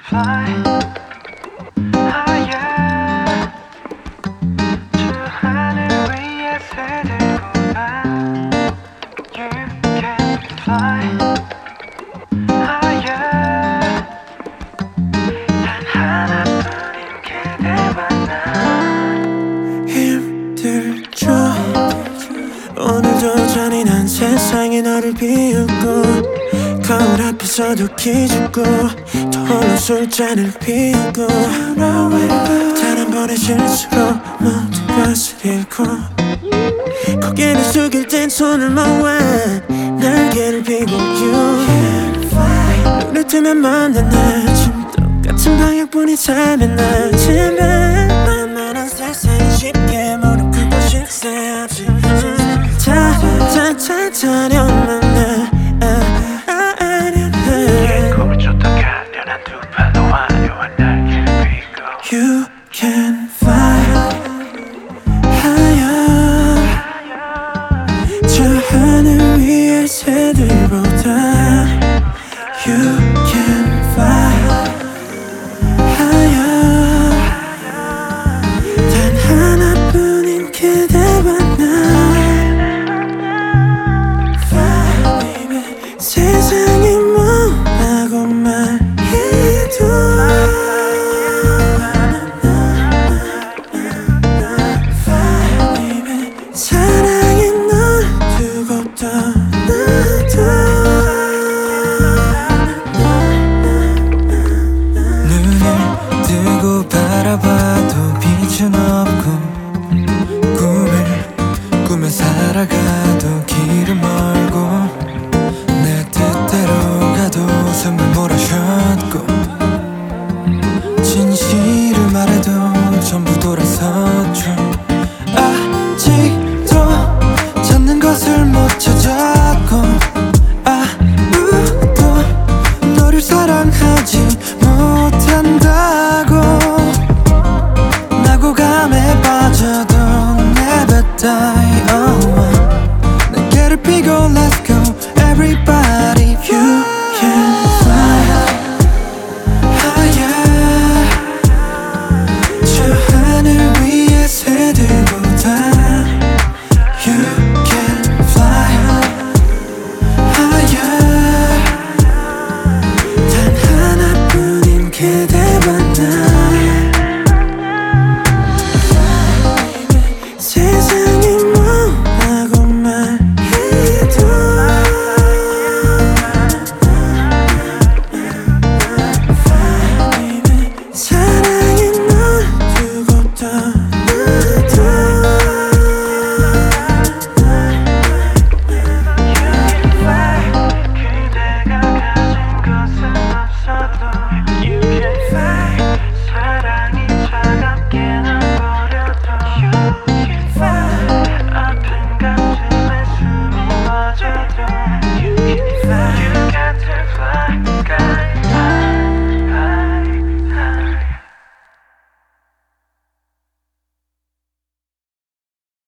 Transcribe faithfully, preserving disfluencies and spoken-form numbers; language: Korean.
fly higher. 저 하늘 위에 새들보다 You can fly higher. 단 하나뿐인 그대와 나. 힘들죠. 오늘도 잔인한 세상에 너를 비우고 거울 앞에서도 기죽고 또 홀로 술잔을 피우고 단 한 번의 실수로 모든 것을 잃고 고개를 숙일 땐 손을 모아 날개를 피고 You 눈을 뜨면 만난 아침 똑같은 방향뿐인 삶의 나지만 만만한 세상이 쉽게 무릎 꿇고 싶세 차차차차려만 나 꿈을 쫓아 가련한 두 팔로 화려한 날개를 피고 You can fly higher. 저 하늘 위의 새들보다 You can fly higher. 단 하나뿐인 그대와 나 Fly baby. 세상이 뭐라고 말해도 사랑해 널 두고 떠나도 눈을 뜨고 바라봐도 빛은 없고 꿈을 꾸며 살아가도 길은 멀고 내 뜻대로 가도 숨을 몰아쉬었고 진실을 말해도 전부 돌아섰죠. 아직도 찾는 것을 못 찾았고 아무도 너를 사랑하지